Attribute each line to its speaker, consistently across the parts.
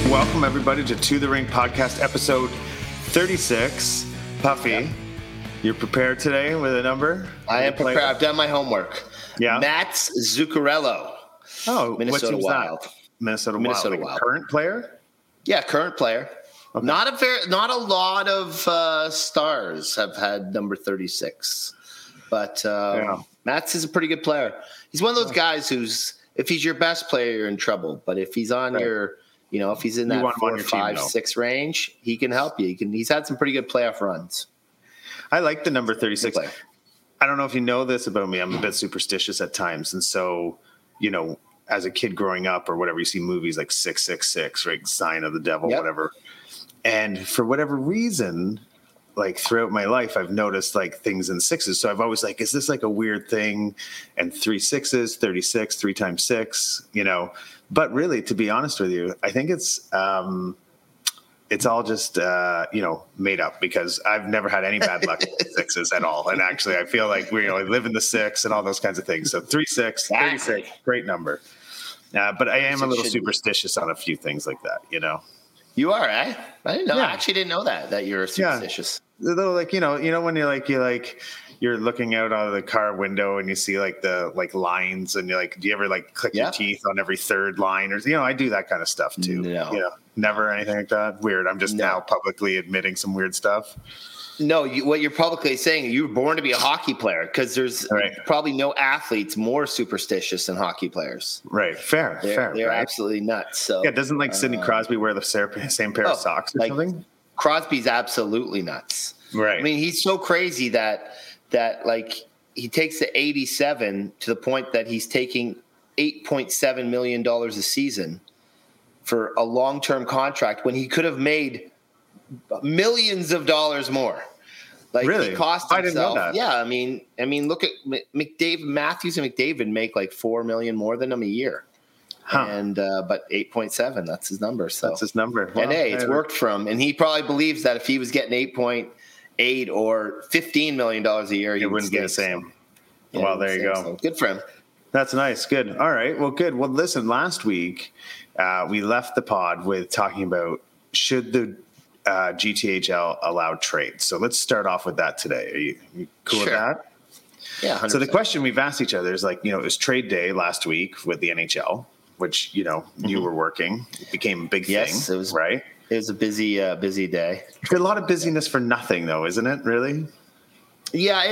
Speaker 1: Welcome, everybody, to the Ring podcast, episode 36. Puffy, yeah. You're prepared today with a number?
Speaker 2: I am prepared. I've done my homework.
Speaker 1: Yeah.
Speaker 2: Mats Zuccarello.
Speaker 1: Oh,
Speaker 2: Minnesota Wild.
Speaker 1: Minnesota Wild. Current player?
Speaker 2: Yeah, current player.
Speaker 1: Okay.
Speaker 2: Not a lot of stars have had number 36, but Mats is a pretty good player. He's one of those guys who's, if he's your best player, you're in trouble. But if he's on your, if he's in that 4, 5, 6 range, he can help you. He's had some pretty good playoff runs.
Speaker 1: I like the number 36. I don't know if you know this about me. I'm a bit superstitious at times. And so, as a kid growing up or whatever, you see movies like 666, right? Sign of the Devil, whatever. And for whatever reason, like throughout my life, I've noticed like things in sixes. So I've always like, is this like a weird thing? And 3 6s, 36, 3 times 6, But really, to be honest with you, I think it's all just, made up because I've never had any bad luck with sixes at all. And actually, I feel like we live in the 6 and all those kinds of things. So 3 6, 36, great number. But I am a little superstitious on a few things like that,
Speaker 2: You are, eh? I didn't know. Yeah. I actually didn't know that you're superstitious.
Speaker 1: Yeah. A little like, when you're looking out out of the car window and you see like the lines and you're like, do you ever like click your teeth on every third line? Or, I do that kind of stuff too.
Speaker 2: No.
Speaker 1: Never anything like that. Weird. I'm just now publicly admitting some weird stuff.
Speaker 2: No, what you're publicly saying, you were born to be a hockey player because there's probably no athletes more superstitious than hockey players.
Speaker 1: Right. Fair.
Speaker 2: They're absolutely nuts. So
Speaker 1: doesn't Sidney Crosby wear the same pair of socks or something?
Speaker 2: Crosby's absolutely nuts.
Speaker 1: Right.
Speaker 2: I mean, he's so crazy that he takes the 87 to the point that he's taking $8.7 million a season for a long-term contract when he could have made millions of dollars more.
Speaker 1: Really?
Speaker 2: He cost himself.
Speaker 1: I didn't know that.
Speaker 2: Yeah, I mean, look at Matthews and McDavid make like $4 million more than him a year.
Speaker 1: Huh.
Speaker 2: And but 8.7, that's his number. So
Speaker 1: that's his number.
Speaker 2: Well, and it's worked for him. And he probably believes that if he was getting 8.8 or $15 million a year,
Speaker 1: he wouldn't get the same.
Speaker 2: Yeah,
Speaker 1: well, there you go.
Speaker 2: So good for him.
Speaker 1: That's nice. Good. All right. Well, good. Well, listen, last week we left the pod with talking about should the GTHL allow trades. So let's start off with that today. Are you cool with that?
Speaker 2: Yeah. 100%.
Speaker 1: So the question we've asked each other is like, it was trade day last week with the NHL, which, you were working. It became a big thing.
Speaker 2: Yes, it was,
Speaker 1: right?
Speaker 2: It was a busy day.
Speaker 1: It's a lot of busyness for nothing, though, isn't it? Really?
Speaker 2: Yeah.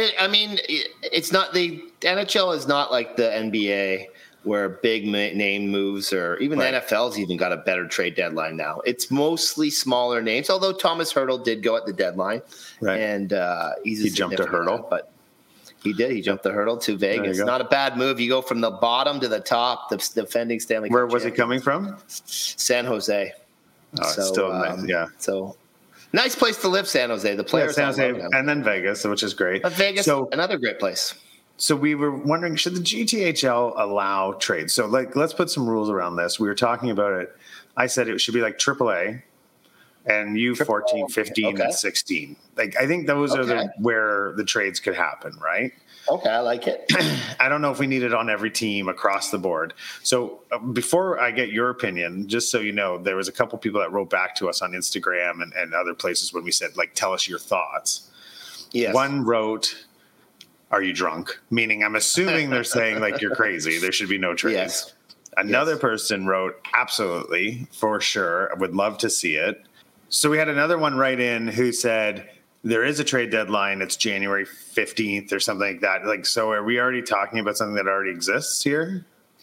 Speaker 2: It's not the NHL is not like the NBA where big name moves or even the NFL's even got a better trade deadline now. It's mostly smaller names, although Thomas Hertl did go at the deadline. Right. And he jumped a hurdle. But he did. He jumped the hurdle to Vegas. Not a bad move. You go from the bottom to the top, the defending Stanley Cup
Speaker 1: Where was he coming from?
Speaker 2: San Jose.
Speaker 1: Oh, so, still nice. Yeah.
Speaker 2: So nice place to live, San Jose. The players
Speaker 1: San Jose, and then Vegas, which is great.
Speaker 2: Vegas, another great place.
Speaker 1: So we were wondering, should the GTHL allow trades? So let's put some rules around this. We were talking about it. I said it should be like AAA and U14, 15, and 16. I think those are where the trades could happen, right?
Speaker 2: Okay, I like it.
Speaker 1: I don't know if we need it on every team across the board. So before I get your opinion, just so you know, there was a couple people that wrote back to us on Instagram and other places when we said, tell us your thoughts.
Speaker 2: Yes.
Speaker 1: One wrote, are you drunk? Meaning I'm assuming they're saying you're crazy. There should be no trades.
Speaker 2: Yes.
Speaker 1: Another person wrote, absolutely, for sure. I would love to see it. So we had another one write in who said, there is a trade deadline. It's January 15th or something like that. So are we already talking about something that already exists here?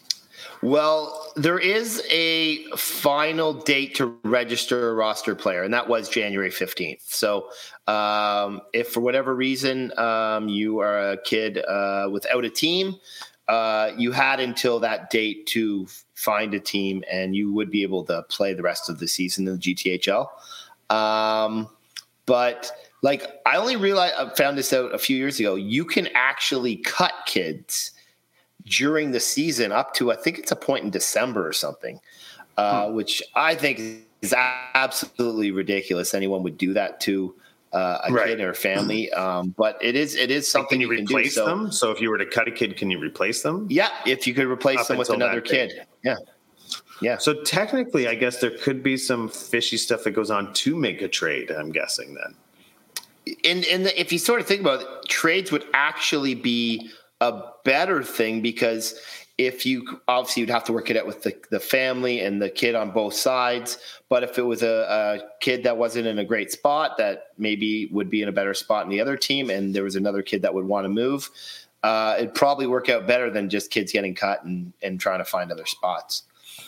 Speaker 2: Well, there is a final date to register a roster player, and that was January 15th. So if for whatever reason you are a kid without a team, you had until that date to find a team, and you would be able to play the rest of the season in the GTHL. But I only found this out a few years ago. You can actually cut kids during the season up to, I think it's a point in December or something, which I think is absolutely ridiculous. Anyone would do that to a kid or a family. But it is something
Speaker 1: you can replace them. So if you were to cut a kid, can you replace them?
Speaker 2: Yeah. If you could replace them with another kid. Yeah. Yeah.
Speaker 1: So technically, I guess there could be some fishy stuff that goes on to make a trade, I'm guessing then.
Speaker 2: If you sort of think about it, trades would actually be a better thing, because if you obviously you'd have to work it out with the family and the kid on both sides. But if it was a kid that wasn't in a great spot, that maybe would be in a better spot in the other team, and there was another kid that would want to move, it'd probably work out better than just kids getting cut and trying to find other spots.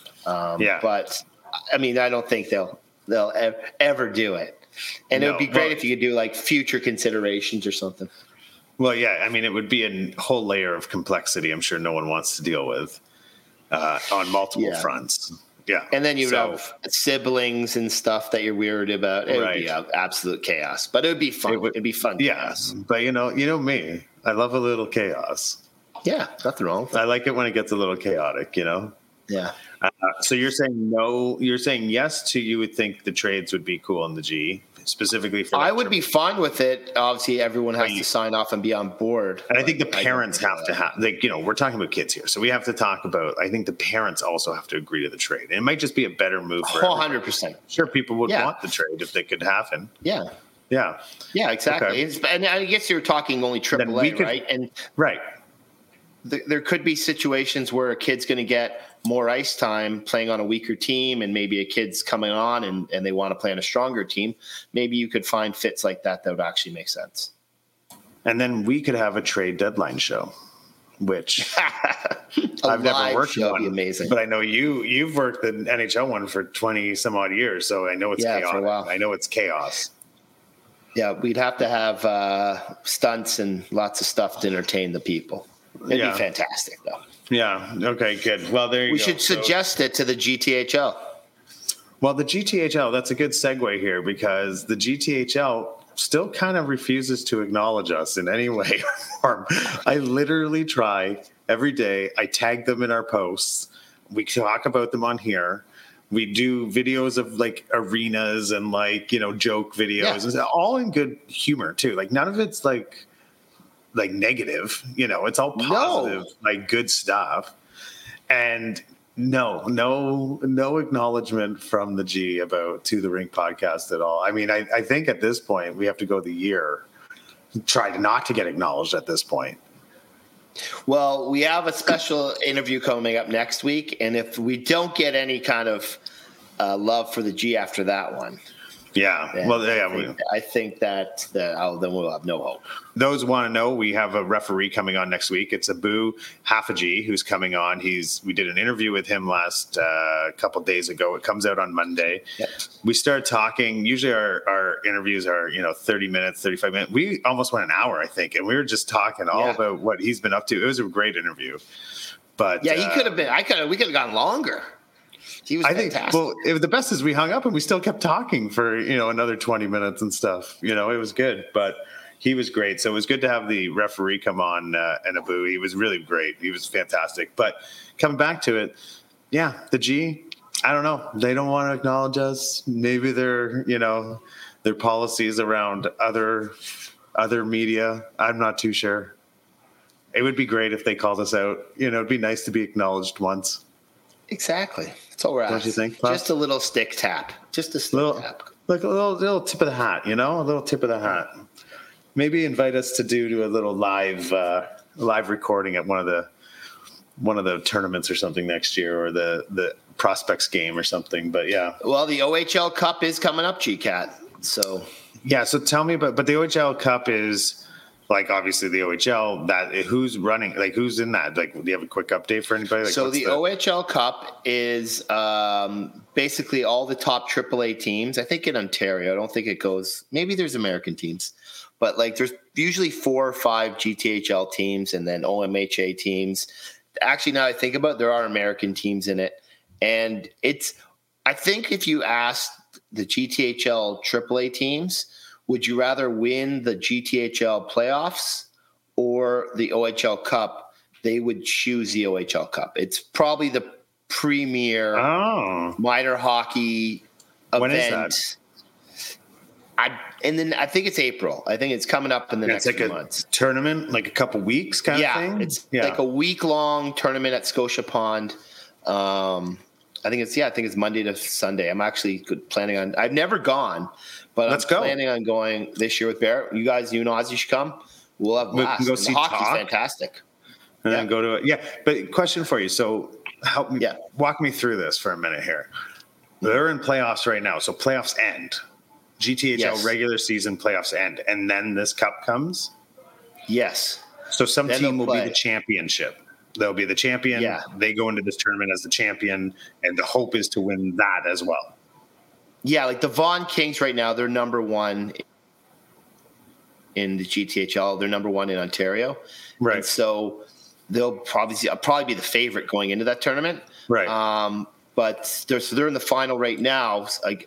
Speaker 2: But I mean, I don't think they'll ever do it. And it would be great if you could do like future considerations or something.
Speaker 1: Well, yeah, I mean, it would be a whole layer of complexity I'm sure no one wants to deal with on multiple fronts. Yeah.
Speaker 2: And then you would have siblings and stuff that you're weird about. It would be absolute chaos, but it would be fun. It'd be fun.
Speaker 1: Yes. Yeah. But you know me, I love a little chaos.
Speaker 2: Yeah. Nothing wrong with
Speaker 1: I like it when it gets a little chaotic,
Speaker 2: Yeah.
Speaker 1: So you're saying no, you're saying yes to, you would think the trades would be cool in the G, specifically for.
Speaker 2: I would be fine with it. Obviously, everyone has to sign off and be on board.
Speaker 1: And I think the parents have to have, like, we're talking about kids here. So we have to talk about, I think the parents also have to agree to the trade. And it might just be a better move for
Speaker 2: 100%.
Speaker 1: Sure, people would want the trade if they could happen.
Speaker 2: Yeah.
Speaker 1: Yeah.
Speaker 2: Yeah, exactly. Okay. And I guess you're talking only AAA, right? And
Speaker 1: right.
Speaker 2: There could be situations where a kid's going to get more ice time playing on a weaker team, and maybe a kid's coming on and they want to play on a stronger team. Maybe you could find fits like that would actually make sense.
Speaker 1: And then we could have a trade deadline show, which I've never worked on.
Speaker 2: Be amazing.
Speaker 1: But I know you've worked the NHL one for 20 some odd years, so I know it's chaos. For a while. I know it's chaos.
Speaker 2: Yeah, we'd have to have stunts and lots of stuff to entertain the people. It'd be fantastic, though.
Speaker 1: Yeah. Okay, good. Well, there you go.
Speaker 2: We should suggest it to the GTHL.
Speaker 1: Well, the GTHL, that's a good segue here, because the GTHL still kind of refuses to acknowledge us in any way or form. I literally try every day. I tag them in our posts. We talk about them on here. We do videos of like arenas and joke videos, and all in good humor too. Like none of it's like negative, it's all positive, like good stuff. And no acknowledgement from the G about To the Rink podcast at all. I mean, I think at this point we have to go the year, try not to get acknowledged at this point.
Speaker 2: Well, we have a special interview coming up next week, and if we don't get any kind of love for the G after that one, I think that then we'll have no hope.
Speaker 1: Those want to know, we have a referee coming on next week. It's Abu Hafaji who's coming on. We did an interview with him last couple days ago. It comes out on Monday. Yep. We start talking. Usually our interviews are 30 minutes, 35 minutes. We almost went an hour, I think, and we were just talking all about what he's been up to. It was a great interview. But
Speaker 2: he could have been. We could have gone longer. He was fantastic.
Speaker 1: The best is we hung up and we still kept talking for, another 20 minutes and stuff. It was good, but he was great. So it was good to have the referee come on, and Abu. He was really great. He was fantastic. But coming back to it, the G, I don't know. They don't want to acknowledge us. Maybe their policies around other media. I'm not too sure. It would be great if they called us out. It'd be nice to be acknowledged once.
Speaker 2: Exactly. That's all we're asking.
Speaker 1: Don't you think, Puff?
Speaker 2: Just a little stick tap. Just a tap.
Speaker 1: Like a little tip of the hat, a little tip of the hat. Maybe invite us to do a little live recording at one of the tournaments or something next year, or the prospects game or something. But yeah. Well,
Speaker 2: the OHL Cup is coming up, GCAT. So
Speaker 1: so tell me about. But the OHL Cup is. Like, obviously, the OHL, who's running, who's in that? Do you have a quick update for anybody?
Speaker 2: So the OHL Cup is basically all the top AAA teams. I think in Ontario. I don't think it goes – maybe there's American teams. But, there's usually 4 or 5 GTHL teams and then OMHA teams. Actually, now I think about it, there are American teams in it. And I think if you ask the GTHL AAA teams – would you rather win the GTHL playoffs or the OHL Cup? They would choose the OHL Cup. It's probably the premier minor hockey event. When is that? I think it's April. I think it's coming up in the next few months.
Speaker 1: Tournament, like a couple weeks kind of thing?
Speaker 2: It's like a week-long tournament at Scotia Pond. I think it's Monday to Sunday. I'm actually planning on. I've never gone, but I'm planning on going this year with Barrett. You guys, you and Ozzy should come. We'll have blast.
Speaker 1: We can go see
Speaker 2: hockey's fantastic.
Speaker 1: And then go to it. Yeah, but question for you. So help me, walk me through this for a minute here. They're in playoffs right now, so playoffs end. GTHL regular season playoffs end, and then this cup comes.
Speaker 2: Yes.
Speaker 1: So some team will be the championship. They'll be the champion. Yeah. They go into this tournament as the champion, and the hope is to win that as well.
Speaker 2: Yeah, like the Vaughan Kings right now, they're number one in the GTHL. They're number one in Ontario.
Speaker 1: Right.
Speaker 2: And so they'll probably be the favorite going into that tournament.
Speaker 1: Right.
Speaker 2: But they're in the final right now.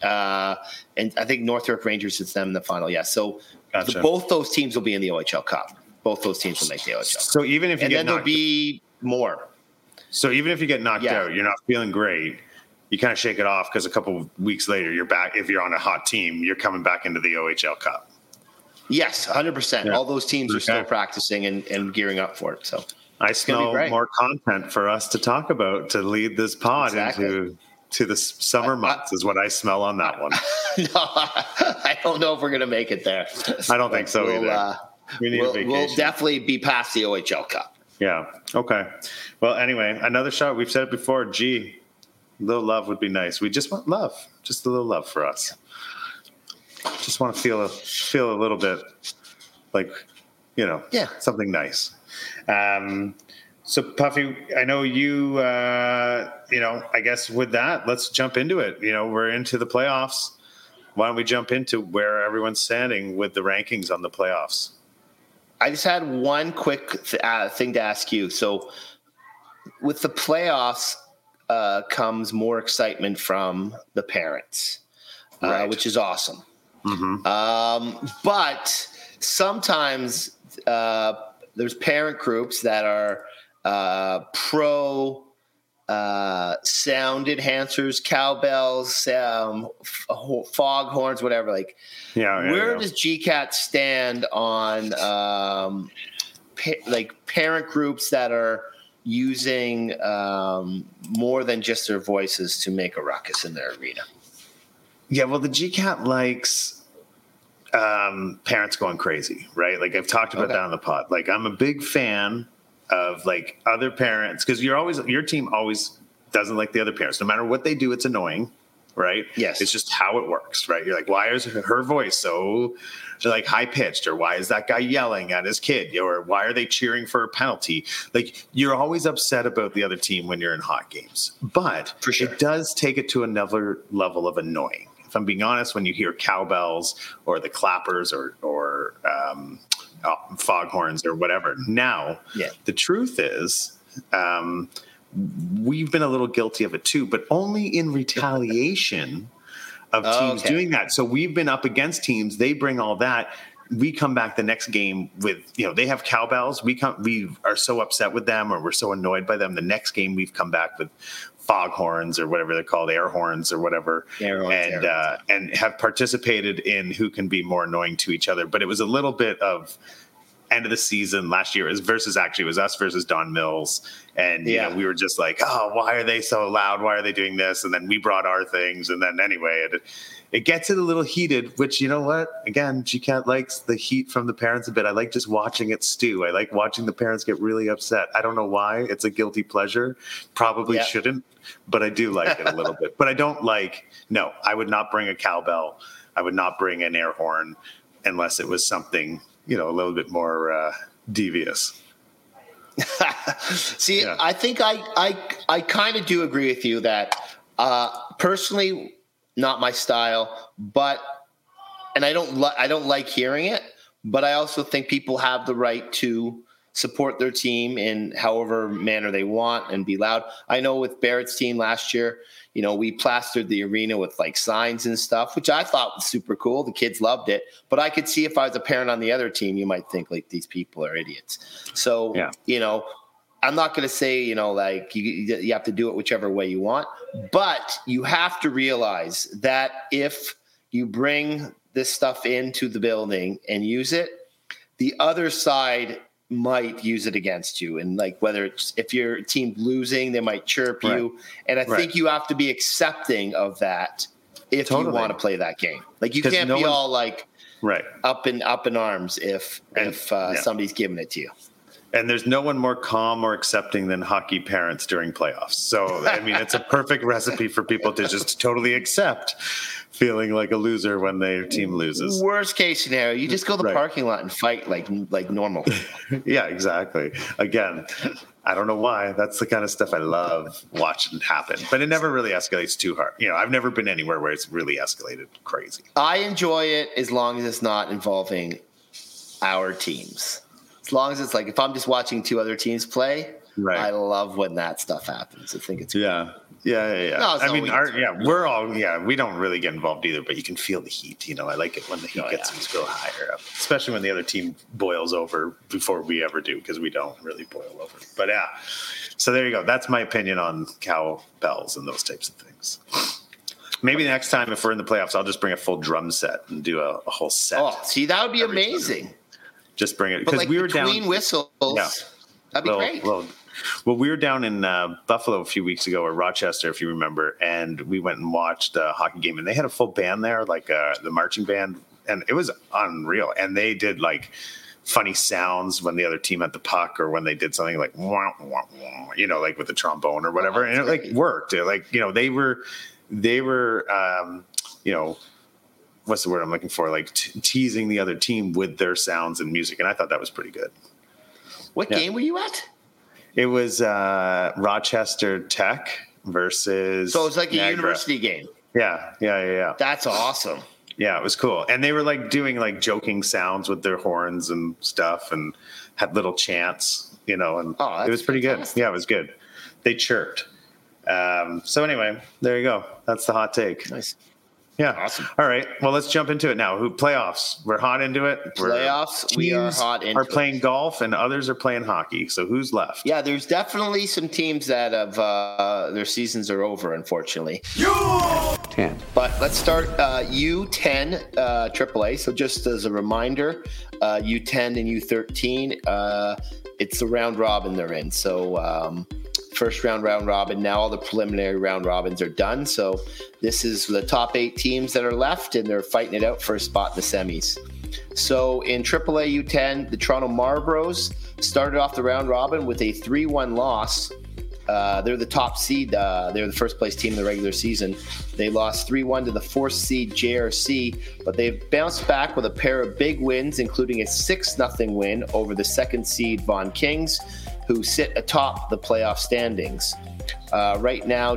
Speaker 2: And I think North York Rangers is them in the final. Yeah. So both those teams will be in the OHL Cup. Both those teams will make the OHL.
Speaker 1: So even if you get knocked,
Speaker 2: there'll be more.
Speaker 1: So even if you get knocked out, you're not feeling great. You kind of shake it off because a couple of weeks later, you're back. If you're on a hot team, you're coming back into the OHL Cup.
Speaker 2: Yes, 100%. Yeah. All those teams are still practicing and gearing up for it. So
Speaker 1: I smell more content for us to talk about to lead this pod into the summer months is what I smell on that one.
Speaker 2: No, I don't know if we're going to make it there.
Speaker 1: I don't think so either.
Speaker 2: We'll definitely be past the OHL Cup.
Speaker 1: Yeah. Okay. Well, anyway, another shot. We've said it before. A little love would be nice. We just want love. Just a little love for us. Just want to feel a little bit like, something nice. So Puffy, I know you, I guess with that, let's jump into it. We're into the playoffs. Why don't we jump into where everyone's standing with the rankings on the playoffs?
Speaker 2: I just had one quick thing to ask you. So with the playoffs comes more excitement from the parents, which is awesome. Mm-hmm. But sometimes there's parent groups that are pro sound enhancers, cowbells, foghorns, whatever. Where does GCAT stand on parent groups that are using more than just their voices to make a ruckus in their arena?
Speaker 1: Yeah, well, the GCAT likes parents going crazy, right? Like I've talked about that on the pod. Like I'm a big fan of other parents because your team always doesn't like the other parents. No matter what they do, it's annoying, right?
Speaker 2: Yes.
Speaker 1: It's just how it works, right? You're like, why is her voice so high pitched, or why is that guy yelling at his kid, or why are they cheering for a penalty? Like you're always upset about the other team when you're in hot games, but
Speaker 2: for sure,
Speaker 1: it does take it to another level of annoying. If I'm being honest, when you hear cowbells or the clappers or foghorns or whatever. Now, the truth is, we've been a little guilty of it too, but only in retaliation of teams doing that. So we've been up against teams. They bring all that. We come back the next game with, they have cowbells. We are so upset with them, or we're so annoyed by them. The next game we've come back with foghorns or whatever they're called, air horns or whatever, and have participated in who can be more annoying to each other. But it was a little bit of end of the season last year it was us versus Don Mills. And we were just like, oh, why are they so loud? Why are they doing this? And then we brought our things. And then anyway, it gets it a little heated, which, you know what? Again, GCAT likes the heat from the parents a bit. I like just watching it stew. I like watching the parents get really upset. I don't know why. It's a guilty pleasure. Probably shouldn't, but I do like it a little bit. But I don't I would not bring a cowbell. I would not bring an air horn unless it was something, a little bit more devious.
Speaker 2: See, I think I kind of do agree with you that personally, not my style, and I don't like hearing it, but I also think people have the right to support their team in however manner they want and be loud. I know with Barrett's team last year, we plastered the arena with signs and stuff, which I thought was super cool. The kids loved it, but I could see if I was a parent on the other team, you might think these people are idiots. So, I'm not going to say, you have to do it whichever way you want, but you have to realize that if you bring this stuff into the building and use it, the other side might use it against you. And like whether it's if your team losing, they might chirp you. And I think you have to be accepting of that if you want to play that game. Like you can't be all like up in arms if somebody's giving it to you.
Speaker 1: And there's no one more calm or accepting than hockey parents during playoffs. So, I mean, it's a perfect recipe for people to just totally accept feeling like a loser when their team loses.
Speaker 2: Worst case scenario, you just go to the parking lot and fight like normal.
Speaker 1: Yeah, exactly. Again, I don't know why. That's the kind of stuff I love watching happen. But it never really escalates too hard. You know, I've never been anywhere where it's really escalated crazy.
Speaker 2: I enjoy it as long as it's not involving our teams. As long as it's like if I'm just watching two other teams play, I love when that stuff happens. I think it's
Speaker 1: great. Yeah. No, I mean, we don't really get involved either, but you can feel the heat. You know, I like it when the heat gets to go higher up, especially when the other team boils over before we ever do, because we don't really boil over. But yeah, so there you go. That's my opinion on cowbells and those types of things. Maybe next time, if we're in the playoffs, I'll just bring a full drum set and do a whole set.
Speaker 2: Oh, see, that would be amazing.
Speaker 1: Time. Just bring it because we were down
Speaker 2: between whistles. Yeah. That'd be great.
Speaker 1: Well, we were down in Buffalo a few weeks ago, or Rochester, if you remember, and we went and watched a hockey game, and they had a full band there, like the marching band, and it was unreal. And they did like funny sounds when the other team had the puck, or when they did something like wah, wah, wah, you know, like with the trombone or whatever, and it like worked. Like, you know, they were you know, what's the word I'm looking for? Like teasing the other team with their sounds and music. And I thought that was pretty good.
Speaker 2: What game were you at?
Speaker 1: It was Rochester Tech versus
Speaker 2: So it was like
Speaker 1: Niagara.
Speaker 2: A university game.
Speaker 1: Yeah.
Speaker 2: That's awesome.
Speaker 1: Yeah, it was cool. And they were like doing like joking sounds with their horns and stuff and had little chants, you know, and it was pretty good. Yeah, it was good. They chirped. So anyway, there you go. That's the hot take.
Speaker 2: Nice.
Speaker 1: Yeah.
Speaker 2: Awesome.
Speaker 1: All right. Well, let's jump into it now. Playoffs. We're hot into it.
Speaker 2: Playoffs. We are hot into it.
Speaker 1: Are playing golf and others are playing hockey. So who's left?
Speaker 2: Yeah, there's definitely some teams that have their seasons are over, unfortunately.
Speaker 3: U10.
Speaker 2: But let's start U10 AAA. So just as a reminder, U10 and U13, it's the round robin they're in. So first round robin. Now all the preliminary round robins are done. So this is the top 8 teams that are left, and they're fighting it out for a spot in the semis. So in AAA U10, the Toronto Marlboros started off the round robin with a 3-1 loss. They're the top seed. They're the first place team in the regular season. They lost 3-1 to the 4th seed JRC, but they've bounced back with a pair of big wins, including a 6-0 win over the 2nd seed Vaughan Kings, who sit atop the playoff standings. Right now,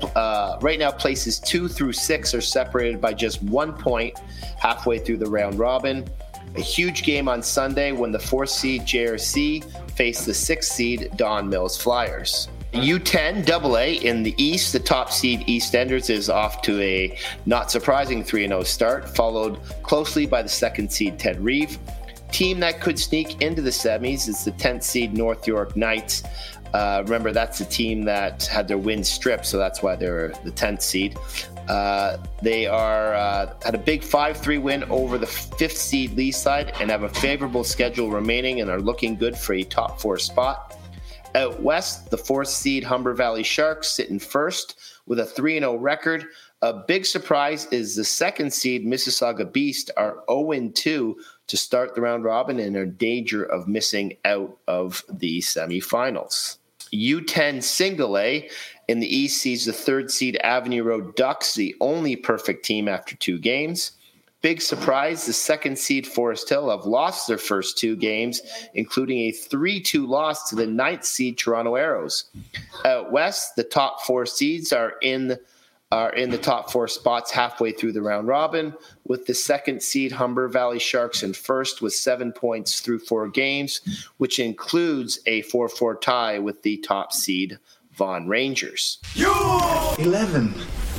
Speaker 2: places 2 through 6 are separated by just 1 point halfway through the round robin. A huge game on Sunday when the 4th seed JRC faced the 6th seed Don Mills Flyers. U10 AA in the East, the top seed EastEnders is off to a not surprising 3-0 start, followed closely by the 2nd seed Ted Reeve. Team that could sneak into the semis is the 10th seed North York Knights. Remember, that's the team that had their wins stripped, so that's why they're the 10th seed. They had a big 5-3 win over the 5th seed Leaside and have a favorable schedule remaining and are looking good for a top 4 spot. Out west, the 4th seed Humber Valley Sharks sit in first with a 3-0 record. A big surprise is the 2nd seed Mississauga Beast are 0-2 to start the round robin and are in danger of missing out of the semifinals. U10 Single A in the East sees the 3rd seed Avenue Road Ducks, the only perfect team after 2 games. Big surprise, the 2nd seed Forest Hill have lost their first 2 games, including a 3-2 loss to the 9th seed Toronto Arrows. Out west, the top 4 seeds are in the top 4 spots halfway through the round robin, with the 2nd seed Humber Valley Sharks in first with 7 points through 4 games, which includes a 4-4 tie with the top seed Vaughan Rangers.
Speaker 3: U11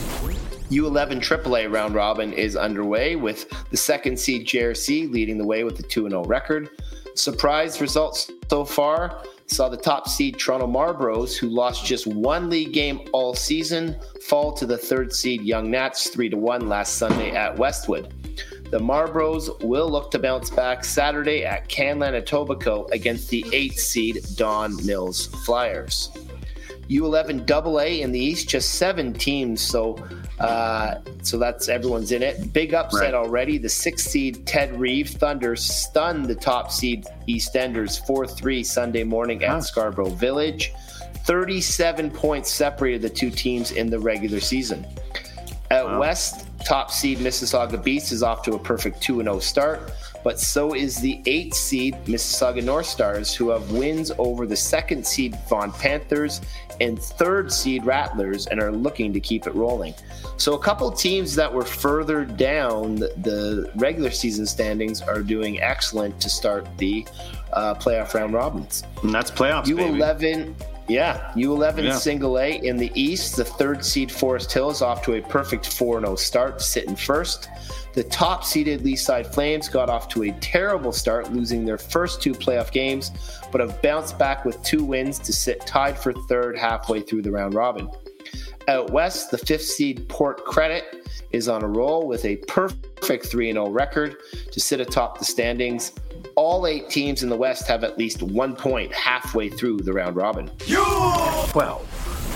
Speaker 2: AAA round robin is underway with the 2nd seed JRC leading the way with a 2-0 record. Surprise results so far saw the top seed Toronto Marlboros, who lost just 1 league game all season, fall to the 3rd seed Young Nats 3-1 last Sunday at Westwood. The Marlboros will look to bounce back Saturday at Canlan Etobicoke against the 8th seed Don Mills Flyers. U11 AA in the East, just 7 teams, so that's everyone's in it. Big upset already. The 6th seed Ted Reeve Thunder stunned the top seed EastEnders 4-3 Sunday morning at Scarborough Village. 37 points separated the two teams in the regular season. At West, top seed Mississauga Beast is off to a perfect 2-0 start, but so is the 8th seed Mississauga North Stars, who have wins over the 2nd seed Vaughan Panthers and 3rd seed Rattlers and are looking to keep it rolling. So a couple teams that were further down the regular season standings are doing excellent to start the playoff round robins.
Speaker 1: And that's playoffs,
Speaker 2: U11,
Speaker 1: baby.
Speaker 2: U11 Single A in the East. The 3rd seed Forest Hill is off to a perfect 4-0 start, sitting first. The top-seeded Leaside Flames got off to a terrible start, losing their first 2 playoff games, but have bounced back with 2 wins to sit tied for 3rd halfway through the round robin. Out West, the 5th seed Port Credit is on a roll with a perfect 3-0 record to sit atop the standings. All 8 teams in the West have at least 1 point halfway through the round robin. U12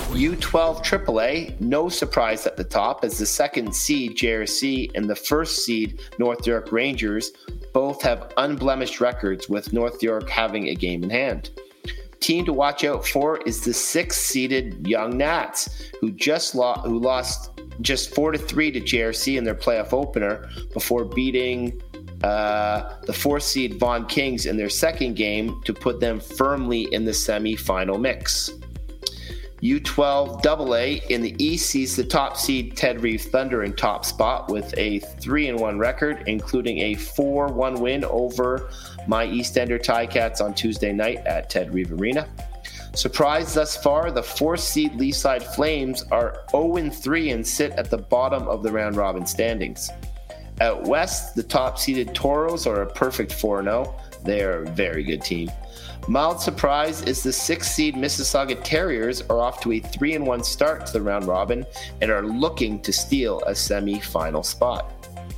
Speaker 2: AAA, no surprise at the top, as the 2nd seed JRC and the 1st seed North York Rangers both have unblemished records, with North York having a game in hand. Team to watch out for is the 6th seeded Young Nats, who lost just 4-3 to JRC in their playoff opener before beating the 4th seed Vaughan Kings in their second game to put them firmly in the semi-final mix. U12 AA in the East sees the top seed Ted Reeve Thunder in top spot with a 3-1 record, including a 4-1 win over my EastEnder Ticats on Tuesday night at Ted Reeve Arena. Surprised thus far, the 4th seed Leaside Flames are 0-3 and sit at the bottom of the round robin standings. Out West, the top-seeded Toros are a perfect 4-0. They are a very good team. Mild surprise is the 6th seed Mississauga Terriers are off to a 3-1 start to the round robin and are looking to steal a semi-final spot.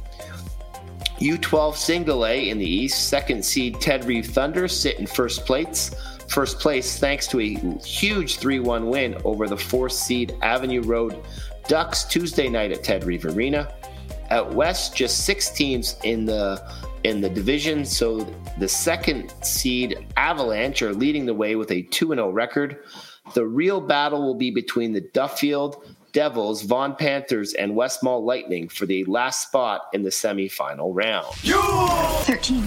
Speaker 2: U12 Single A in the East, 2nd seed Ted Reeve Thunder sit in first place thanks to a huge 3-1 win over the 4th seed Avenue Road Ducks Tuesday night at Ted Reeve Arena. Out West, just 6 teams in the division, so the 2nd seed Avalanche are leading the way with a 2-0 record. The real battle will be between the Duffield Devils, Vaughan Panthers, and West Mall Lightning for the last spot in the semi-final round. U13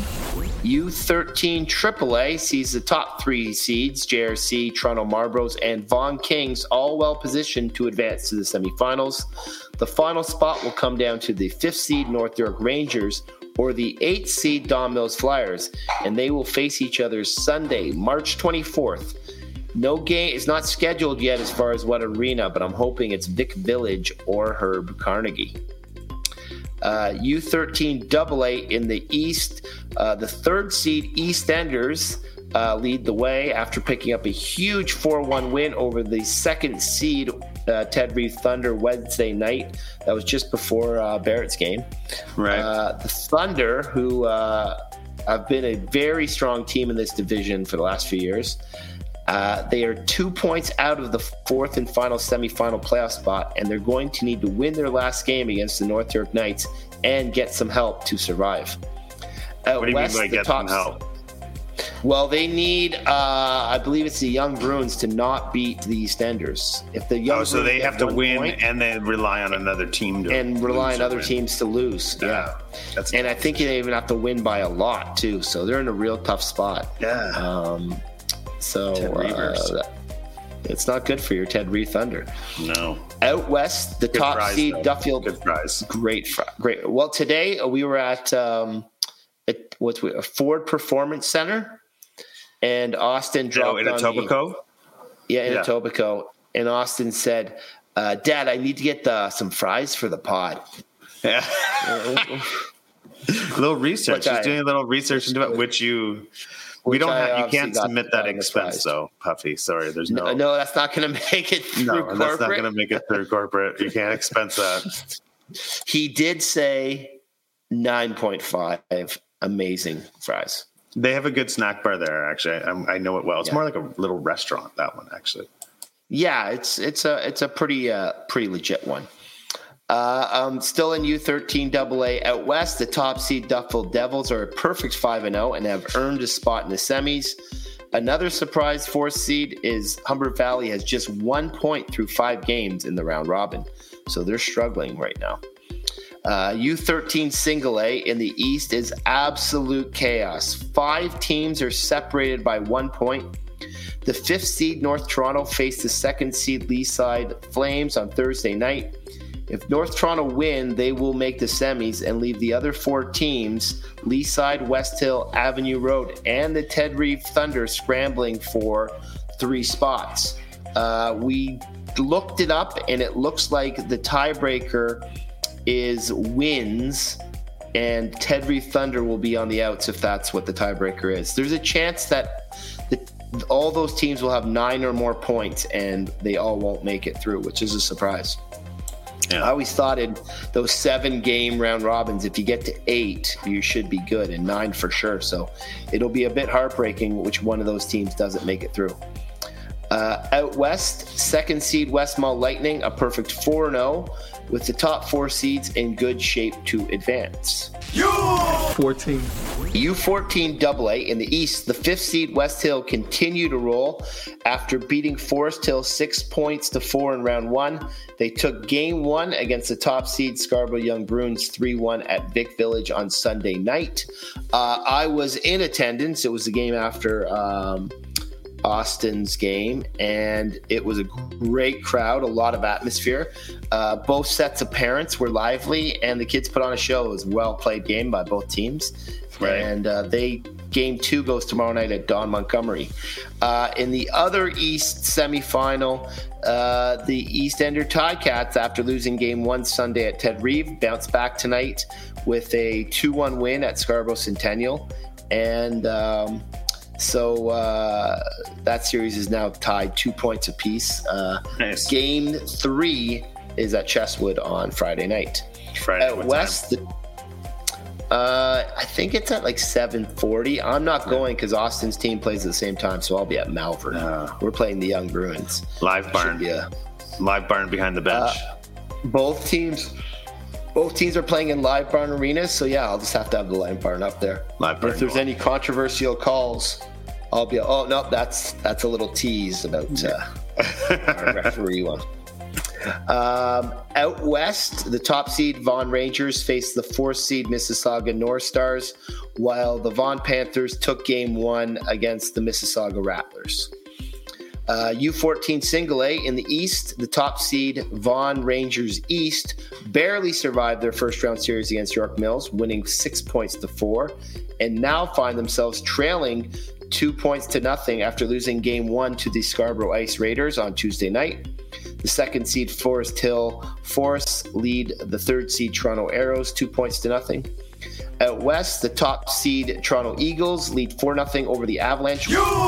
Speaker 2: AAA sees the top 3 seeds, JRC, Toronto Marlboros, and Vaughan Kings, all well positioned to advance to the semifinals. The final spot will come down to the 5th seed North York Rangers or the 8th seed Don Mills Flyers, and they will face each other Sunday, March 24th. No game is not scheduled yet as far as what arena, but I'm hoping it's Vic Village or Herb Carnegie. U13 AA in the East, the 3rd seed EastEnders lead the way after picking up a huge 4-1 win over the 2nd seed Ted Reeve Thunder Wednesday night. That was just before Barrett's game.
Speaker 1: Right.
Speaker 2: The Thunder, who have been a very strong team in this division for the last few years, they are 2 points out of the 4th and final semifinal playoff spot, and they're going to need to win their last game against the North York Knights and get some help to survive.
Speaker 1: What do you mean by get some help?
Speaker 2: Well, they need, I believe it's the Young Bruins to not beat the EastEnders. If the Young
Speaker 1: so they have to win and then rely on another team to
Speaker 2: rely on other teams to lose. Yeah. And I think they even have to win by a lot too. So they're in a real tough spot.
Speaker 1: Yeah.
Speaker 2: It's not good for your Ted Reeve Thunder.
Speaker 1: No.
Speaker 2: Out West, the top seed Duffield.
Speaker 1: Good prize.
Speaker 2: Great. Well, today we were at a Ford Performance Center, and Austin dropped
Speaker 1: in Etobicoke.
Speaker 2: In Etobicoke, and Austin said, "Dad, I need to get some fries for the pod."
Speaker 1: Yeah. A little research. He's doing a little research into it, which you. We don't have. You can't submit that expense, though, Puffy. Sorry, there's no.
Speaker 2: No, that's not going to make it through corporate.
Speaker 1: That's not going to make it through corporate. You can't expense that.
Speaker 2: He did say 9.5. Amazing fries.
Speaker 1: They have a good snack bar there, actually. I know it well. It's more like a little restaurant, that one, actually.
Speaker 2: Yeah, it's a pretty legit one. Still in U13 AA out west, the top seed Duckville Devils are a perfect 5-0 and have earned a spot in the semis. Another surprise fourth seed is Humber Valley has just 1 point through 5 games in the round robin, so they're struggling right now. U13 single A in the East is absolute chaos. 5 teams are separated by 1 point. The 5th seed North Toronto faced the 2nd seed Leaside Flames on Thursday night. If North Toronto win, they will make the semis and leave the other 4 teams, Leaside, West Hill, Avenue Road, and the Ted Reeve Thunder, scrambling for 3 spots. We looked it up, and it looks like the tiebreaker is wins, and Ted Reeve Thunder will be on the outs if that's what the tiebreaker is. There's a chance that all those teams will have 9 or more points, and they all won't make it through, which is a surprise. Yeah. I always thought in those 7-game round robins, if you get to 8, you should be good, and 9 for sure. So it'll be a bit heartbreaking which one of those teams doesn't make it through. Out west, 2nd seed Westmount Lightning, a perfect 4-0, with the top 4 seeds in good shape to advance. U14 AA in the East, the 5th seed West Hill continue to roll. After beating Forest Hill 6-4 in round 1, they took game 1 against the top seed Scarborough Young Bruins 3-1 at Vic Village on Sunday night. I was in attendance. It was the game after Austin's game, and it was a great crowd, a lot of atmosphere. Both sets of parents were lively, and the kids put on a show. It was a well-played game by both teams. Right. And game 2 goes tomorrow night at Don Montgomery. In the other East semifinal, the East Ender Ticats, after losing game 1 Sunday at Ted Reeve, bounced back tonight with a 2-1 win at Scarborough Centennial. And so that series is now tied 2 points apiece. Nice. Game 3 is at Chesswood on Friday night. At West, I think it's at like 7:40. I'm not going because Austin's team plays at the same time, so I'll be at Malvern. We're playing the Young Bruins.
Speaker 1: Live barn. Live barn behind the bench.
Speaker 2: Both teams are playing in Live Barn arenas, so yeah, I'll just have to have the Live Barn up there. If there's any controversial calls, I'll be. Oh no, that's a little tease about our referee one. Out west, the top seed Vaughan Rangers faced the 4th seed Mississauga North Stars, while the Vaughan Panthers took game 1 against the Mississauga Rattlers. U14 single A in the East, the top seed Vaughan Rangers East barely survived their first round series against York Mills, winning 6-4, and now find themselves trailing 2-0 after losing game 1 to the Scarborough Ice Raiders on Tuesday night. The 2nd seed Forest Hill Forests lead the 3rd seed Toronto Arrows 2-0. Out west, the top seed Toronto Eagles lead 4-0 over the Avalanche.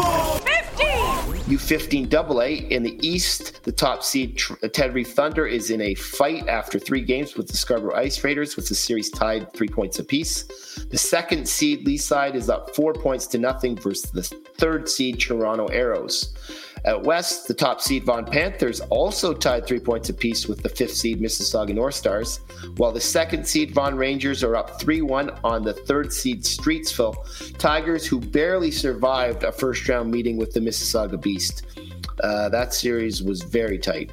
Speaker 2: U15 AA in the East, the top seed Ted Reeve Thunder is in a fight after 3 games with the Scarborough Ice Raiders, with the series tied 3 points apiece. The 2nd seed Leaside is up 4-0 versus the 3rd seed Toronto Arrows. Out west, the top seed Vaughan Panthers also tied 3 points apiece with the 5th seed Mississauga North Stars, while the 2nd seed Vaughan Rangers are up 3-1 on the 3rd seed Streetsville Tigers, who barely survived a first-round meeting with the Mississauga Beast. That series was very tight.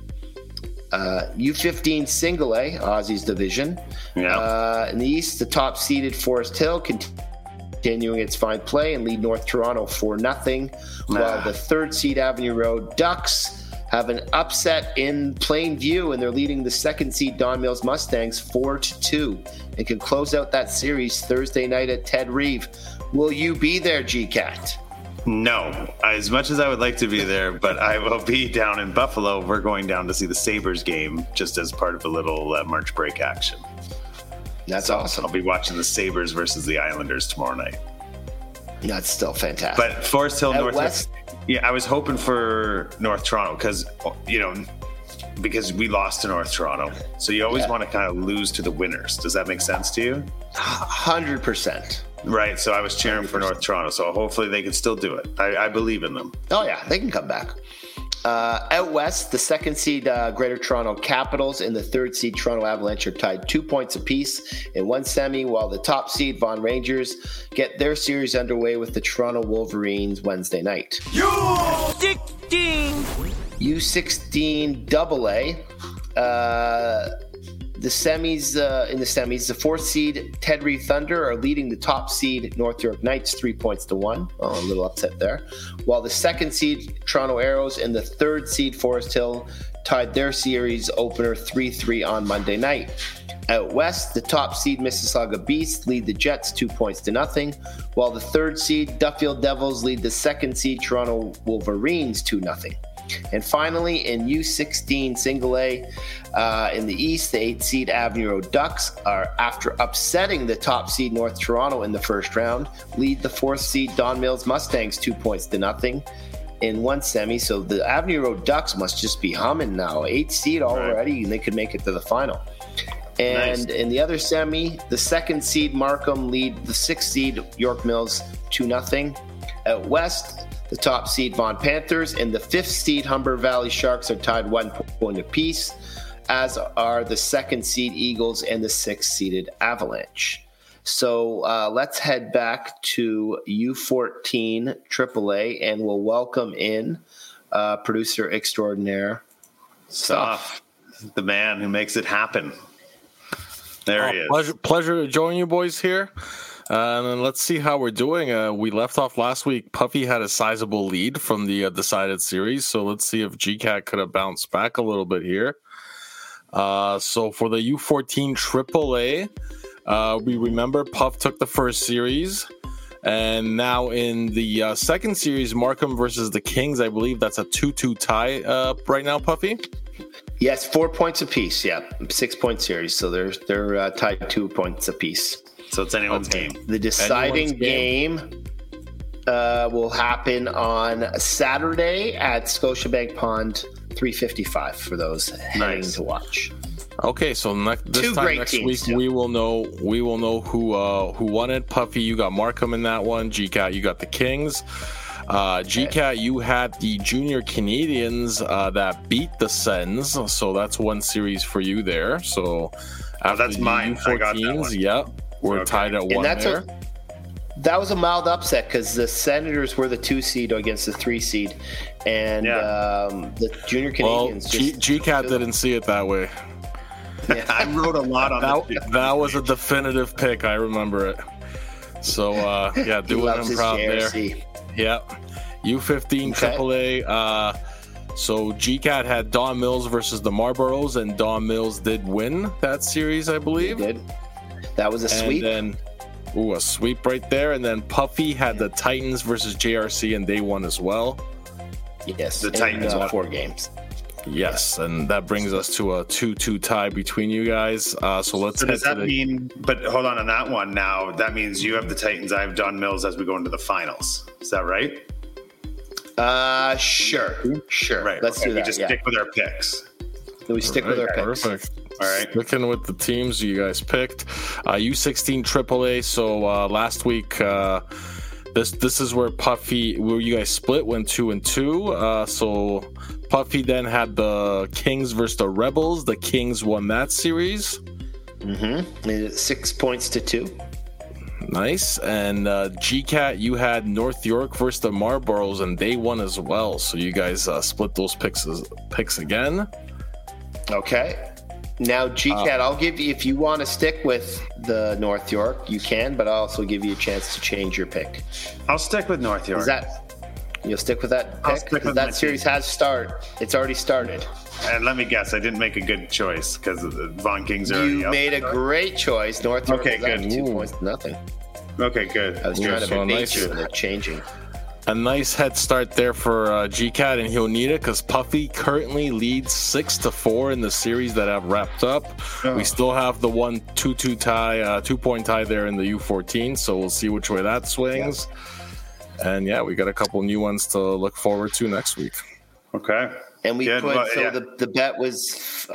Speaker 2: U15 single A, Aussie's division. Yeah. In the East, the top-seeded Forest Hill continuing its fine play and lead North Toronto 4-0, while the 3rd seed Avenue Road Ducks have an upset in plain view, and they're leading the 2nd seed Don Mills Mustangs 4-2 and can close out that series Thursday night at Ted Reeve. Will you be there, GCAT?
Speaker 1: No, as much as I would like to be there, but I will be down in Buffalo. We're going down to see the Sabres game just as part of a little March break action.
Speaker 2: That's awesome.
Speaker 1: I'll be watching the Sabres versus the Islanders tomorrow night.
Speaker 2: That's still fantastic.
Speaker 1: But Forest Hill North West. Yeah, I was hoping for North Toronto because, because we lost to North Toronto. So you always want to kind of lose to the winners. Does that make sense to you?
Speaker 2: 100%.
Speaker 1: Right. So I was cheering 100%. For North Toronto. So hopefully they can still do it. I believe in them.
Speaker 2: Oh, yeah. They can come back. Out west, the second seed Greater Toronto Capitals and the third seed Toronto Avalanche are tied 2 points apiece in one semi, while the top seed Vaughan Rangers get their series underway with the Toronto Wolverines Wednesday night. U16 AA. The semis, in the semis, the fourth seed Ted Reed Thunder are leading the top seed North York Knights 3 points to 1. Oh, a little upset there. While the second seed Toronto Arrows and the third seed Forest Hill tied their series opener 3-3 on Monday night. Out west, the top seed Mississauga Beasts lead the Jets 2 points to nothing, while the third seed Duffield Devils lead the second seed Toronto Wolverines 2-0. And finally, in U16 Single A, in the East, the 8th seed Avenue Road Ducks are, after upsetting the top seed North Toronto in the first round, lead the 4th seed Don Mills Mustangs 2 points to nothing in one semi. So the Avenue Road Ducks must just be humming now. 8th seed already, and they could make it to the final. And in the other semi, the second seed Markham lead the 6th seed York Mills 2-0. Out west, the top seed Vaughan Panthers and the 5th seed Humber Valley Sharks are tied 1 point apiece, as are the second seed Eagles and the 6th seeded Avalanche. So let's head back to U14 AAA, and we'll welcome in producer extraordinaire
Speaker 1: Stuff, the man who makes it happen. There he is.
Speaker 4: Pleasure to join you boys here. And then let's see how we're doing. We left off last week. Puffy had a sizable lead from the decided series, so let's see if GCAT could have bounced back a little bit here. So for the U14 AAA, we remember Puff took the first series, and now in the second series, Markham versus the Kings, I believe that's a 2-2 tie right now, Puffy?
Speaker 2: Yes, 4 points apiece. Yeah, 6 point series, so they're tied 2 points apiece.
Speaker 1: So it's anyone's game.
Speaker 2: The deciding game will happen on Saturday at Scotiabank Pond, 3:55 for those heading to watch.
Speaker 4: Okay, so this time next week we will know who won it. Puffy, you got Markham in that one. GCAT, you got the Kings. GCAT, you had the Junior Canadians that beat the Sens, so that's one series for you there. So after
Speaker 1: that's mine. I got that one.
Speaker 4: Yep. We're tied at 1 there.
Speaker 2: That was a mild upset because the Senators were the 2 seed against the 3 seed, and the Junior Canadians.
Speaker 4: GCAT didn't see it that way.
Speaker 1: Yeah. I wrote a lot on
Speaker 4: that. That was a definitive pick. I remember it. So doing him proud there. Yeah, U15 AAA. So GCAT had Don Mills versus the Marlboros, and Don Mills did win that series, I believe.
Speaker 2: He did. That was a sweep.
Speaker 4: And then, a sweep right there. And then Puffy had the Titans versus JRC, and they won as well.
Speaker 2: Yes,
Speaker 1: the Titans won
Speaker 2: 4 games.
Speaker 4: Yes, and that brings us to a 2-2 tie between you guys. So let's.
Speaker 1: So does that mean? But hold on that one. Now that means you have the Titans. I have Don Mills as we go into the finals. Is that right?
Speaker 2: Sure.
Speaker 1: Right.
Speaker 2: Let's do that.
Speaker 1: We just stick with our picks.
Speaker 2: We stick with our picks.
Speaker 4: Perfect.
Speaker 1: All right.
Speaker 4: Sticking with the teams you guys picked. U16 AAA. So last week, this is where you guys split, went 2-2. So Puffy then had the Kings versus the Rebels. The Kings won that series.
Speaker 2: Mm-hmm. 6 points to 2.
Speaker 4: Nice. And GCAT, you had North York versus the Marlboros, and they won as well. So you guys split those picks again.
Speaker 2: Okay. Now, GCAT, I'll give you, if you want to stick with the North York, you can, but I'll also give you a chance to change your pick.
Speaker 1: I'll stick with North York.
Speaker 2: You'll stick with that pick?
Speaker 1: I'll stick with
Speaker 2: that series has started. It's already started.
Speaker 1: And let me guess, I didn't make a good choice because the Vaughan Kings are already
Speaker 2: You made a great choice. North York
Speaker 1: is good.
Speaker 2: 2 points to nothing.
Speaker 1: Okay, good.
Speaker 2: I was trying to beat you, and they're changing.
Speaker 4: A nice head start there for GCAT, and he'll need it because Puffy currently leads 6-4 in the series that have wrapped up. Oh. We still have the 1-2 tie, 2-point tie there in the U14, so we'll see which way that swings. Yeah. And we got a couple new ones to look forward to next week.
Speaker 1: Okay.
Speaker 2: And we
Speaker 1: Good.
Speaker 2: put
Speaker 1: Well, yeah.
Speaker 2: the bet was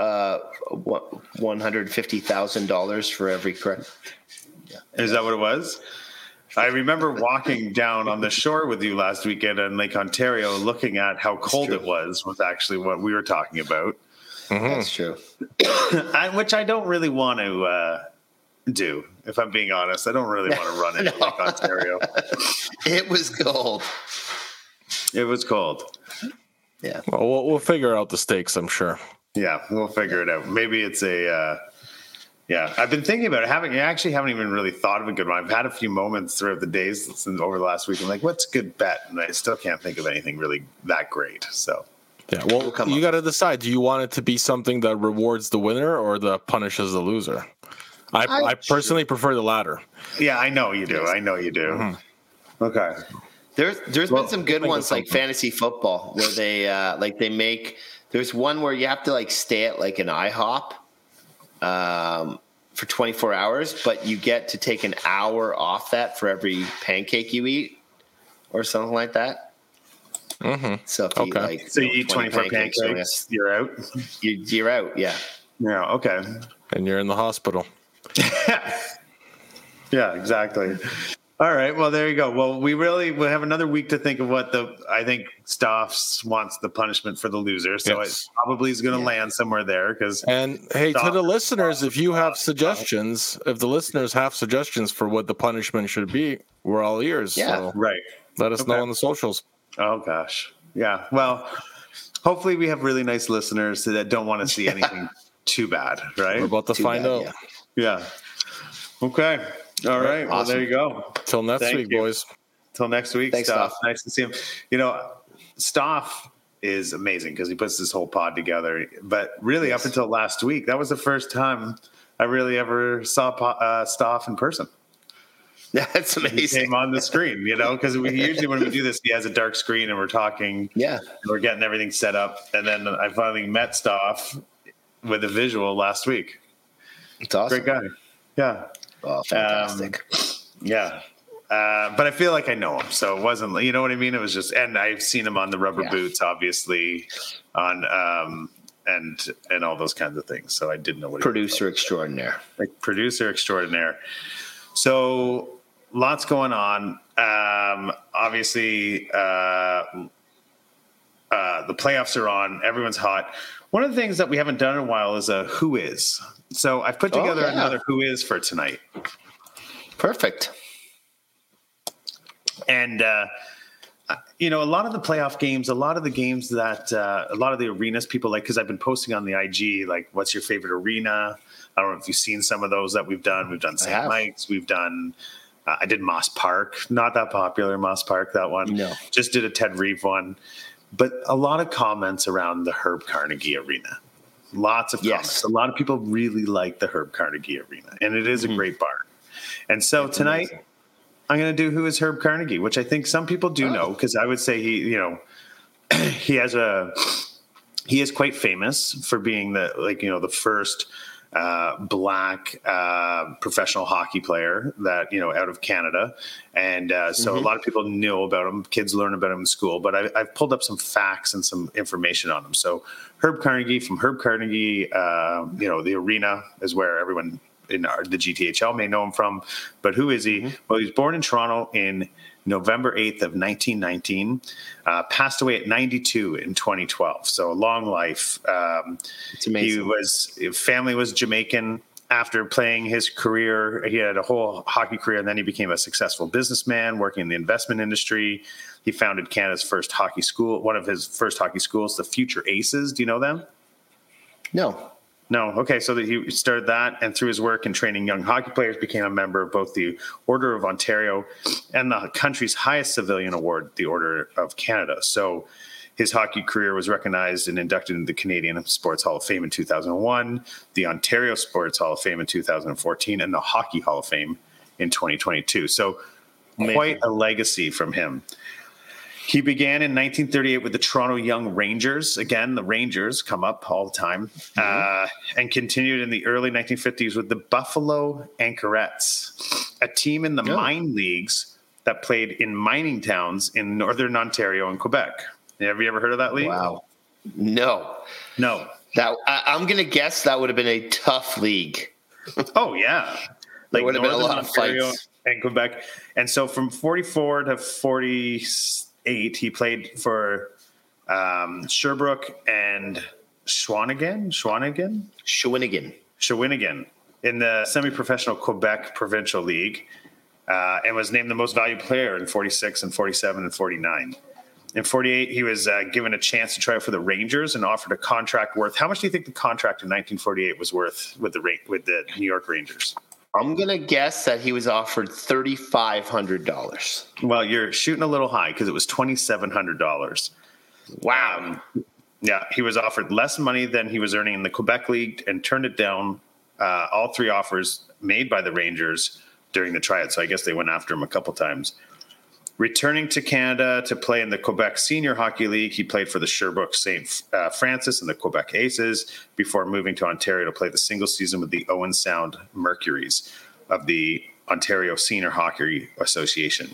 Speaker 2: $150,000 for every correct.
Speaker 1: Is that what it was? I remember walking down on the shore with you last weekend in Lake Ontario, looking at how cold it was actually what we were talking about.
Speaker 2: That's true.
Speaker 1: Which I don't really want to do, if I'm being honest. I don't really want to run into Lake Ontario.
Speaker 2: It was cold.
Speaker 1: It was cold.
Speaker 2: Yeah.
Speaker 4: Well, we'll figure out the stakes, I'm sure.
Speaker 1: Yeah, we'll figure it out. Maybe it's a... yeah, I've been thinking about it. I actually haven't even really thought of a good one. I've had a few moments throughout the days over the last week. I'm like, what's a good bet? And I still can't think of anything really that great. So,
Speaker 4: yeah, well, you got to decide. Do you want it to be something that rewards the winner or that punishes the loser? I personally prefer the latter.
Speaker 1: Yeah, I know you do. I know you do. Mm-hmm. Okay.
Speaker 2: There's been some good ones like fantasy football where they they make. There's one where you have to stay at an IHOP. For 24 hours, but you get to take an hour off that for every pancake you eat or something like that. Mm-hmm. So if
Speaker 1: you eat 24 pancakes, you're out.
Speaker 2: You're out. Yeah.
Speaker 1: Yeah. Okay.
Speaker 4: And you're in the hospital.
Speaker 1: Yeah, exactly. All right. Well, there you go. Well, we'll have another week to think of what I think Stoffs wants the punishment for the loser. So it probably is going to land somewhere there.
Speaker 4: And hey, to the listeners, if you have suggestions, if the listeners have suggestions for what the punishment should be, we're all ears.
Speaker 1: Yeah.
Speaker 4: So
Speaker 1: right.
Speaker 4: Let us know on the socials.
Speaker 1: Oh gosh. Yeah. Well, hopefully we have really nice listeners that don't want to see anything too bad. Right.
Speaker 4: We're about to find out.
Speaker 1: Yeah. Okay. All right. Awesome. Well, there you go.
Speaker 4: Till next week, boys.
Speaker 1: Till next week.
Speaker 2: Thanks, Stoff.
Speaker 1: Nice to see him. Stoff is amazing because he puts this whole pod together. But really, up until last week, that was the first time I really ever saw Stoff in person.
Speaker 2: That's amazing.
Speaker 1: He came on the screen, because usually when we do this, he has a dark screen and we're talking.
Speaker 2: Yeah.
Speaker 1: And we're getting everything set up. And then I finally met Stoff with a visual last week.
Speaker 2: It's awesome.
Speaker 1: Great guy. Yeah.
Speaker 2: Oh, fantastic.
Speaker 1: Yeah. But I feel like I know him. So it wasn't, you know what I mean? It was just, and I've seen him on the rubber boots, obviously, on, and all those kinds of things. So I didn't know what
Speaker 2: producer extraordinaire.
Speaker 1: Producer extraordinaire. So lots going on. Obviously, the playoffs are on. Everyone's hot. One of the things that we haven't done in a while is a Who Is. So I've put together another Who Is for tonight.
Speaker 2: Perfect.
Speaker 1: And, a lot of the playoff games, a lot of the games that a lot of the arenas people like, because I've been posting on the IG, like, what's your favorite arena? I don't know if you've seen some of those that we've done. We've done St. Mike's. We've done, I did Moss Park. Not that popular, Moss Park, that one.
Speaker 2: No.
Speaker 1: Just did a Ted Reeve one. But a lot of comments around the Herb Carnegie Arena. Lots of comments. A lot of people really like the Herb Carnegie Arena, and it is a great bar. And so tonight, I'm going to do Who Is Herb Carnegie, which I think some people do know, because I would say he is quite famous for being the first black professional hockey player that, out of Canada. And so a lot of people know about him. Kids learn about him in school. But I've pulled up some facts and some information on him. So Herb Carnegie, from Herb Carnegie, the arena is where everyone in the GTHL may know him from. But who is he? Well, he was born in Toronto in November 8th of 1919, passed away at 92 in 2012. So a long life.
Speaker 2: It's amazing.
Speaker 1: His family was Jamaican. After playing his career, he had a whole hockey career, and then he became a successful businessman working in the investment industry. He founded Canada's first hockey school, one of his first hockey schools, the Future Aces. Do you know them?
Speaker 2: No.
Speaker 1: Okay. So he started that, and through his work in training young hockey players, became a member of both the Order of Ontario and the country's highest civilian award, the Order of Canada. So his hockey career was recognized and inducted into the Canadian Sports Hall of Fame in 2001, the Ontario Sports Hall of Fame in 2014, and the Hockey Hall of Fame in 2022. So quite a legacy from him. He began in 1938 with the Toronto Young Rangers. Again, the Rangers come up all the time. And continued in the early 1950s with the Buffalo Anchorettes, a team in the mine leagues that played in mining towns in northern Ontario and Quebec. Have you ever heard of that league?
Speaker 2: Wow. No. I'm going to guess that would have been a tough league.
Speaker 1: Oh, yeah.
Speaker 2: There would have been a lot of fights.
Speaker 1: And Quebec. And so from 44 to 48, he played for Sherbrooke and Shawinigan in the semi-professional Quebec Provincial League, and was named the most valued player in 46 and 47 and 49. In 48, he was given a chance to try out for the Rangers and offered a contract worth. How much do you think the contract in 1948 was worth with the New York Rangers?
Speaker 2: I'm going to guess that he was offered $3,500.
Speaker 1: Well, you're shooting a little high because it was $2,700.
Speaker 2: Wow.
Speaker 1: Yeah, he was offered less money than he was earning in the Quebec League and turned it down. All three offers made by the Rangers during the tryout, so I guess they went after him a couple times. Returning to Canada to play in the Quebec Senior Hockey League, he played for the Sherbrooke St. Francis and the Quebec Aces before moving to Ontario to play the single season with the Owen Sound Mercuries of the Ontario Senior Hockey Association.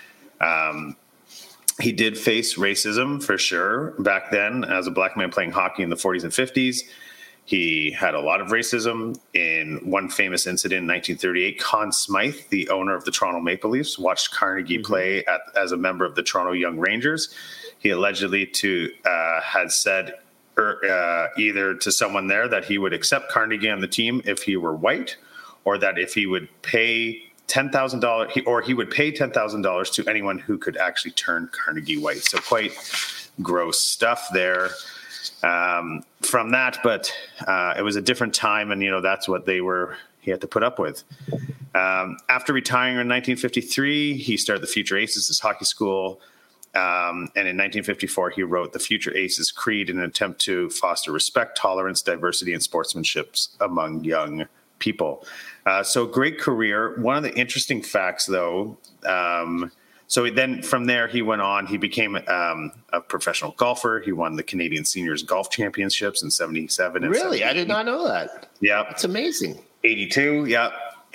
Speaker 1: He did face racism for sure back then as a black man playing hockey in the 40s and 50s. He had a lot of racism. In one famous incident in 1938, Conn Smythe, the owner of the Toronto Maple Leafs, watched Carnegie play as a member of the Toronto Young Rangers. He allegedly had said either to someone there that he would accept Carnegie on the team if he were white, or that if he would pay $10,000, or he would pay $10,000 to anyone who could actually turn Carnegie white. So quite gross stuff there. From that, but it was a different time, and that's what he had to put up with. After retiring in 1953, he started the Future Aces, his hockey school, and in 1954 he wrote the Future Aces Creed in an attempt to foster respect, tolerance, diversity, and sportsmanship among young people. So great career. One of the interesting facts, though. So then from there, he went on. He became a professional golfer. He won the Canadian Seniors Golf Championships in 77. And
Speaker 2: really? I did not know that.
Speaker 1: Yeah.
Speaker 2: It's amazing.
Speaker 1: 82, yeah.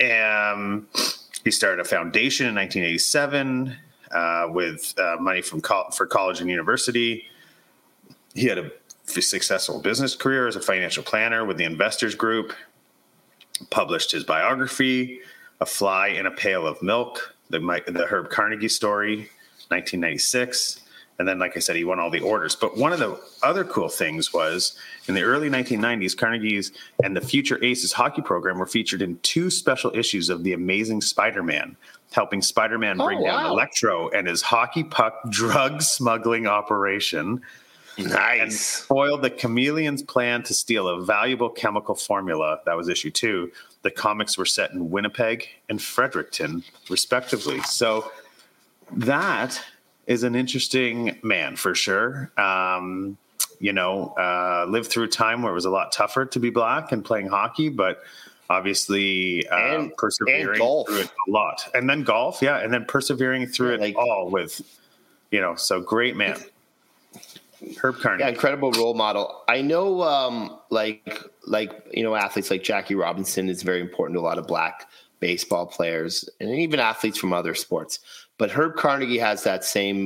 Speaker 1: He started a foundation in 1987 with money for college and university. He had a successful business career as a financial planner with the Investors Group. Published his biography, A Fly in a Pail of Milk, the Herb Carnegie story, 1996. And then, like I said, he won all the orders. But one of the other cool things was in the early 1990s, Carnegie's and the Future Aces hockey program were featured in 2 special issues of The Amazing Spider-Man, helping Spider-Man bring down Electro and his hockey puck drug smuggling operation.
Speaker 2: Nice.
Speaker 1: And foiled the Chameleon's plan to steal a valuable chemical formula. That was issue 2. The comics were set in Winnipeg and Fredericton, respectively. So that is an interesting man for sure. Lived through a time where it was a lot tougher to be black and playing hockey, but obviously persevering through it a lot. And then golf, yeah, and then persevering through it all with, so great man. Herb Carnegie.
Speaker 2: Yeah, incredible role model. I know, athletes like Jackie Robinson is very important to a lot of black baseball players and even athletes from other sports. But Herb Carnegie has that same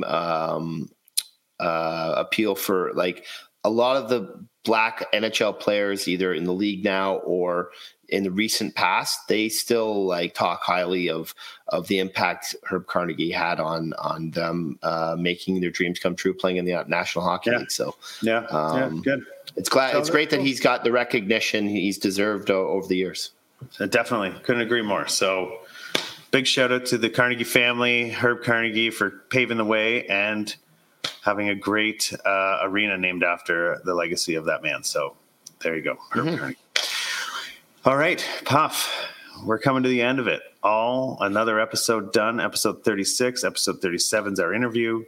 Speaker 2: appeal for a lot of the black NHL players, either in the league now or in the recent past. They still talk highly of the impact Herb Carnegie had on them making their dreams come true, playing in the National Hockey League. So
Speaker 1: good.
Speaker 2: It's great that he's got the recognition he's deserved over the years.
Speaker 1: Definitely couldn't agree more. So big shout out to the Carnegie family, Herb Carnegie, for paving the way and having a great arena named after the legacy of that man. So there you go, Herb Carnegie. All right, Puff, we're coming to the end of it. Another episode done, episode 36. Episode 37 is our interview.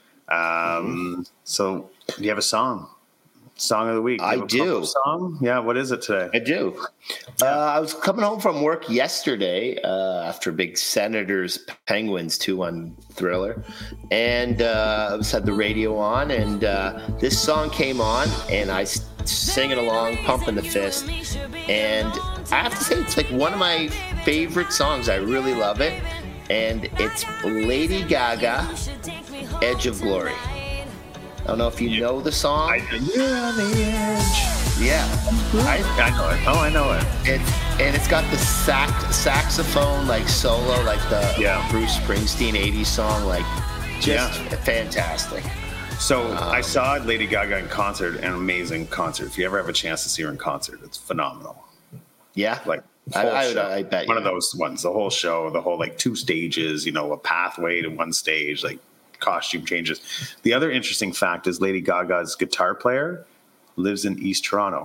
Speaker 1: So do you have a song? Song of the week?
Speaker 2: I do.
Speaker 1: Song? Yeah, what is it today?
Speaker 2: I do. I was coming home from work yesterday after a big Senators Penguins 2-1 thriller, and I had the radio on, and this song came on, and I singing along, pumping the fist, and I have to say it's one of my favorite songs. I really love it, and it's Lady Gaga, Edge of Glory. I don't know if you know the song.
Speaker 1: You're on the edge.
Speaker 2: Yeah.
Speaker 1: I know it. Oh, I know it.
Speaker 2: It's got the saxophone like solo, like the Bruce Springsteen 80s song, like just fantastic.
Speaker 1: So I saw Lady Gaga in concert, an amazing concert. If you ever have a chance to see her in concert, it's phenomenal.
Speaker 2: Yeah.
Speaker 1: Like
Speaker 2: I bet
Speaker 1: one of those ones, the whole show, the whole like 2 stages, a pathway to one stage, like costume changes. The other interesting fact is Lady Gaga's guitar player lives in East Toronto.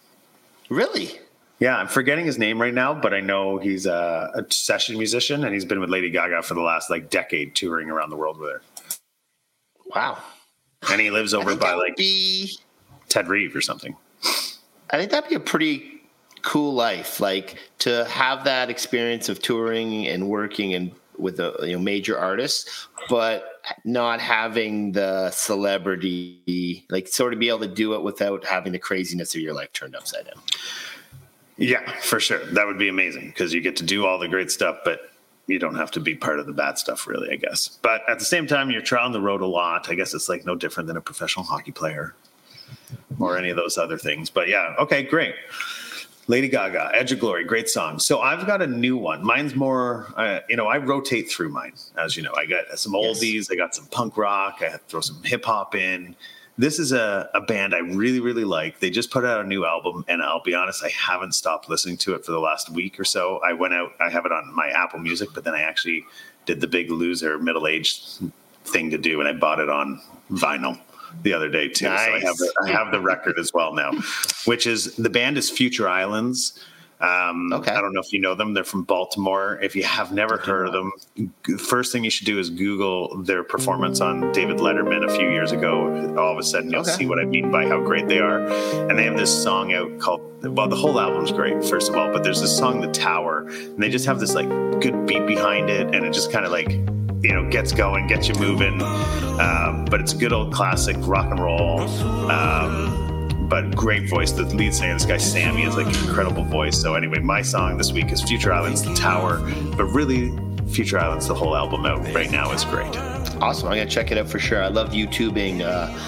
Speaker 2: Really?
Speaker 1: Yeah, I'm forgetting his name right now, but I know he's a session musician, and he's been with Lady Gaga for the last decade, touring around the world with her.
Speaker 2: Wow.
Speaker 1: And he lives over by Ted Reeve or something.
Speaker 2: I think that'd be a pretty cool life, like to have that experience of touring and working and with a major artists, but not having the celebrity, like sort of be able to do it without having the craziness of your life turned upside down.
Speaker 1: Yeah, for sure. That would be amazing because you get to do all the great stuff, but you don't have to be part of the bad stuff, really, I guess. But at the same time, you're on the road a lot. I guess it's no different than a professional hockey player or any of those other things. But yeah, okay, great. Lady Gaga, Edge of Glory, great song. So I've got a new one. Mine's more, I rotate through mine. As you know, I got some oldies, I got some punk rock, I throw some hip hop in. This is a band I really, really like. They just put out a new album, and I'll be honest, I haven't stopped listening to it for the last week or so. I went out, I have it on my Apple Music, but then I actually did the big loser middle-aged thing to do, and I bought it on vinyl the other day too. Nice. So I have the record as well now, which is, the band is Future Islands. Okay. I don't know if you know them. They're from Baltimore. If you have never heard of them, first thing you should do is Google their performance on David Letterman a few years ago. All of a sudden you'll see what I mean by how great they are. And they have this song out called, well, the whole album's great, first of all, but there's this song, The Tower, and they just have this good beat behind it, and it just kind of gets going, gets you moving. But it's good old classic rock and roll. But great voice. The lead singer, this guy Sammy, is an incredible voice. So anyway, my song this week is Future Islands, The Tower. But really, Future Islands, the whole album out right now is great.
Speaker 2: Awesome. I'm going to check it out for sure. I love YouTubing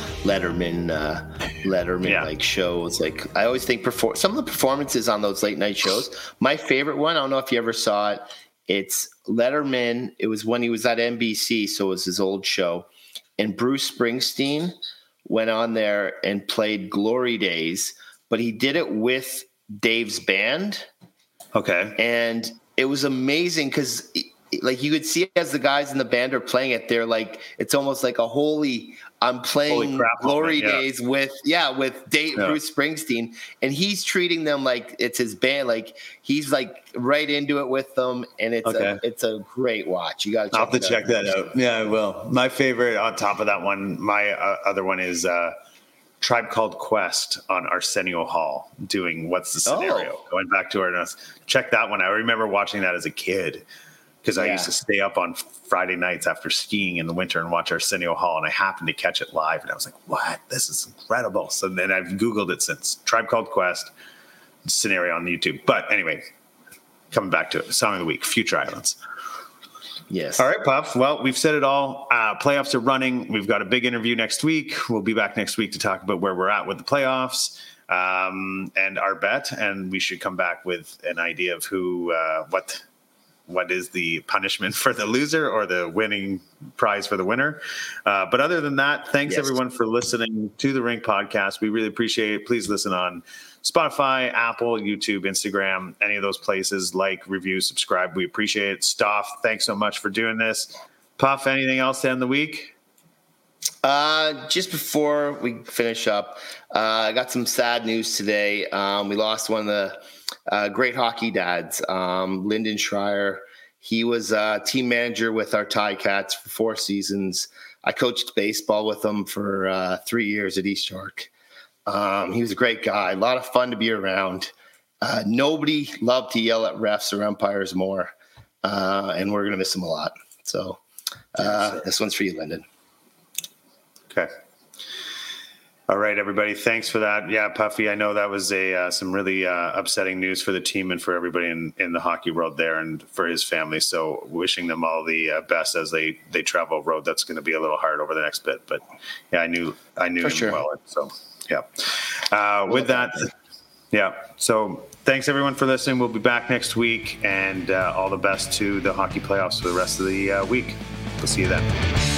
Speaker 2: Letterman shows. I always think some of the performances on those late night shows. My favorite one, I don't know if you ever saw it. It's Letterman. It was when he was at NBC, so it was his old show. And Bruce Springsteen went on there and played Glory Days, but he did it with Dave's band. Okay. And it was amazing because you could see as the guys in the band are playing it, they're it's almost like I'm playing Glory Days with Dave, Bruce Springsteen, and he's treating them like it's his band. He's right into it with them, and it's a great watch. You got to
Speaker 1: have to check that out. Yeah, I will. My favorite on top of that one, my other one is Tribe Called Quest on Arsenio Hall doing What's the Scenario? Going back to our notes. Check that one out. I remember watching that as a kid, because I used to stay up on Friday nights after skiing in the winter and watch Arsenio Hall, and I happened to catch it live, and I was like, what? This is incredible. So then I've Googled it since. Tribe Called Quest, Scenario on YouTube. But anyway, coming back to it, Song of the Week, Future Islands.
Speaker 2: Yes.
Speaker 1: All right, Puff. Well, we've said it all. Playoffs are running. We've got a big interview next week. We'll be back next week to talk about where we're at with the playoffs and our bet, and we should come back with an idea of what is the punishment for the loser or the winning prize for the winner. But other than that, thanks everyone for listening to the Rink Podcast. We really appreciate it. Please listen on Spotify, Apple, YouTube, Instagram, any of those places. Review, subscribe. We appreciate it. Stoff, thanks so much for doing this. Puff, anything else to end the week?
Speaker 2: Just before we finish up, I got some sad news today. We lost one of the great hockey dads, Lyndon Schreier. He was a team manager with our Ticats for 4 seasons. I coached baseball with him for 3 years at East York. He was a great guy, a lot of fun to be around. Nobody loved to yell at refs or umpires more, and we're going to miss him a lot. So this one's for you, Lyndon.
Speaker 1: Okay. All right, everybody. Thanks for that. Yeah, Puffy, I know that was some really upsetting news for the team and for everybody in the hockey world there and for his family. So wishing them all the best as they travel a road that's going to be a little hard over the next bit. But yeah, I knew him well. So yeah. With that, yeah. So thanks everyone for listening. We'll be back next week, and all the best to the hockey playoffs for the rest of the week. We'll see you then.